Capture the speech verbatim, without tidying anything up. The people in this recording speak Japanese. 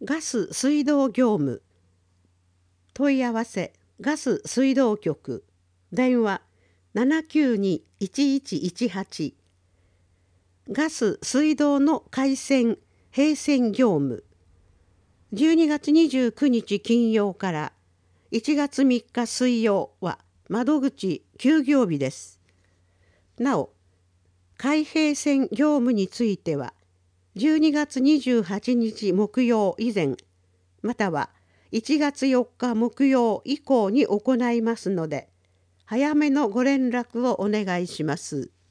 ガス水道業務問い合わせガス水道局電話 ななきゅうに いちいちいちはち ガス水道の回線閉線業務じゅうにがつにじゅうくにち金曜からいちがつみっか水曜は窓口休業日です。なお、開閉線業務についてはじゅうにがつにじゅうはちにち木曜以前またはいちがつよっか木曜以降に行いますので早めのご連絡をお願いします。